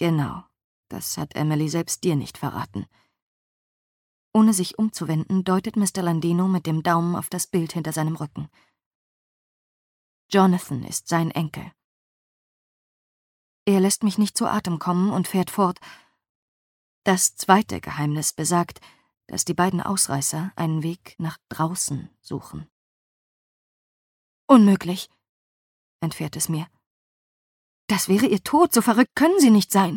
Genau, das hat Emily selbst dir nicht verraten. Ohne sich umzuwenden, deutet Mr. Landino mit dem Daumen auf das Bild hinter seinem Rücken. Jonathan ist sein Enkel. Er lässt mich nicht zu Atem kommen und fährt fort. Das zweite Geheimnis besagt, dass die beiden Ausreißer einen Weg nach draußen suchen. Unmöglich, entfährt es mir. Das wäre ihr Tod, so verrückt können sie nicht sein.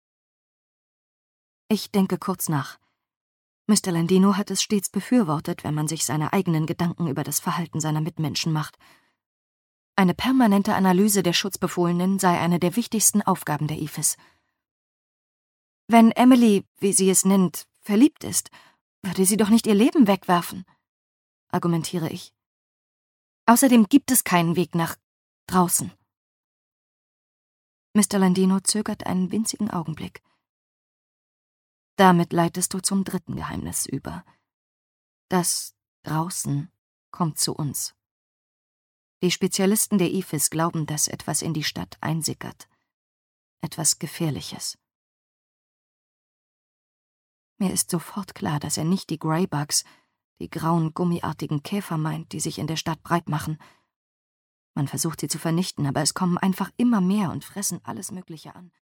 Ich denke kurz nach. Mr. Landino hat es stets befürwortet, wenn man sich seine eigenen Gedanken über das Verhalten seiner Mitmenschen macht. Eine permanente Analyse der Schutzbefohlenen sei eine der wichtigsten Aufgaben der IFIS. Wenn Emily, wie sie es nennt, verliebt ist, würde sie doch nicht ihr Leben wegwerfen, argumentiere ich. Außerdem gibt es keinen Weg nach draußen. Mr. Landino zögert einen winzigen Augenblick. Damit leitest du zum dritten Geheimnis über. Das draußen kommt zu uns. Die Spezialisten der IFIS glauben, dass etwas in die Stadt einsickert. Etwas Gefährliches. Mir ist sofort klar, dass er nicht die Greybugs, die grauen, gummiartigen Käfer meint, die sich in der Stadt breit machen. Man versucht sie zu vernichten, aber es kommen einfach immer mehr und fressen alles Mögliche an.